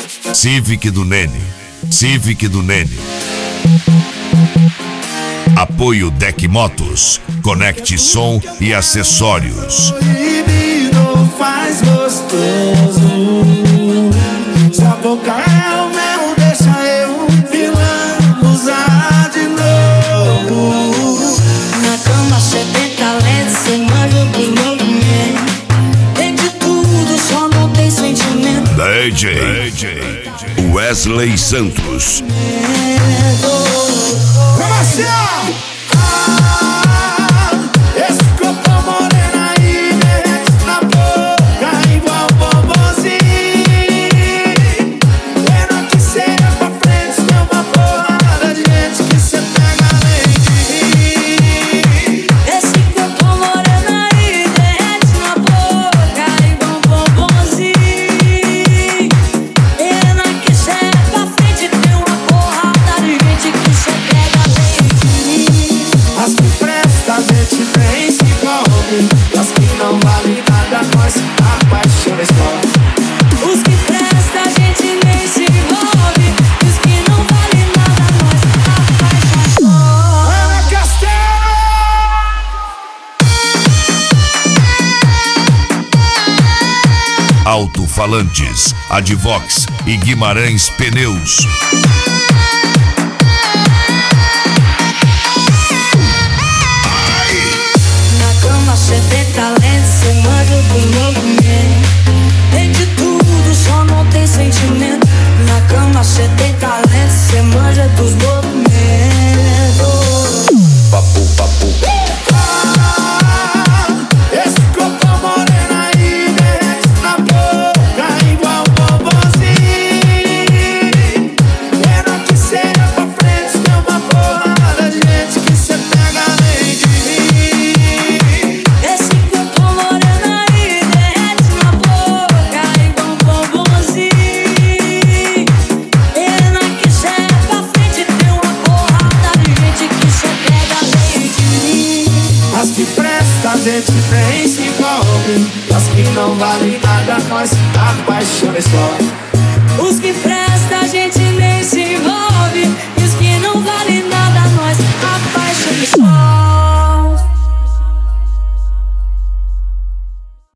Civic do Nene. Civic do Nene. Apoio Deck Motos. Conecte som e acessórios. Proibido faz gostoso. Sua boca é o mel, deixa eu pilando, usar de novo. Na cama cê tem talento, cê manja dos movimentos. Tem de tudo, só não tem sentimento. DJ Wesley Santos. Esse corpo moreno aí derrete na boca igual bombonzinho. Pena que cê é pra frente, tem uma porrada de gente que cê pega além de mim. Esse corpo moreno aí derrete na boca igual bombonzinho. Pena que cê é pra frente, tem uma porrada de gente que cê pega além de mim. As que presta a gente nem se envolve, as que não vale nada nós apaixonamos. Os que prestam a gente nem se envolve, os que não vale nada nós apaixonamos. Ana Castelo! Alto-falantes, Advox e Guimarães Pneus. Na cama cê tem talento, cê manja dos movimentos. Tem de tudo, só não tem sentimento. Na cama cê tem talento, cê manja dos movimentos. Papo, papo. Esse corpo moreno aí derrete na boca igual bombonzinho. Pena que cê é pra frente, tem uma porrada de gente que cê pega além de mim. Esse corpo moreno aí derrete na boca igual bombonzinho. Pena que cê é pra frente, tem uma porrada de gente que cê pega além de mim. As que presta a gente nem se envolve, as que não vale nada nós apaixonamos só. Os